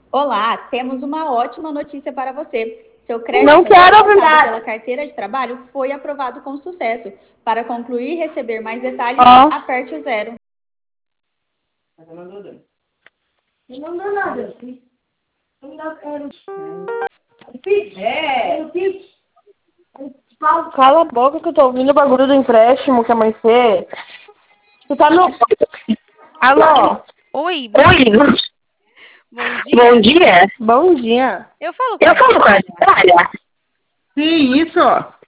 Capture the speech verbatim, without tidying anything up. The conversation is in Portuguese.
Olá, temos uma ótima notícia para você. Seu crédito Não quero ouvir repassado nada. pela carteira de trabalho foi aprovado com sucesso. Para concluir e receber mais detalhes, Ó. aperte o zero. Não mandou nada. Não mandou nada. Era É. Cala, cala a boca que eu tô ouvindo o bagulho do empréstimo que a mãe fez. Tu tá no... Alô? Oi, bom, Oi, bom bom dia. dia. Bom dia. Eu falo com Eu a falo com a Natália. Natália. Sim, isso.